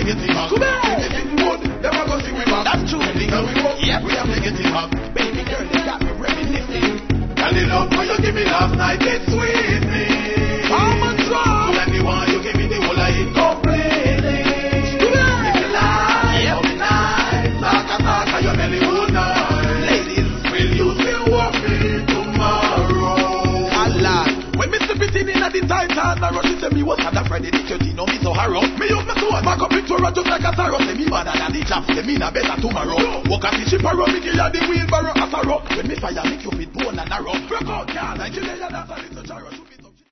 get it hot. Anything good, them a go see we back. That's true. Anything we walk, we have to get it hot. Baby girl, they got me reminiscing. And the love when you give me last night, it sweet me. How much wrong? So anyone you give me the whole of it completely. If you like, it'll be nice. Saka, your belly will nice. Ladies, will you still walk me tomorrow? Allah, when me slip it in at the Titan, I rush it to me was had a Friday, the 13, no me so harrow. Me use my sword, back up into a just like a sorrow. Say me better than the jam, say me na better tomorrow. Walk at the ship a row, me give ya the wheelbarrow as a rock. When me fire, make you fit bone and arrow. Break out, girl, like you lay your dance a little charo.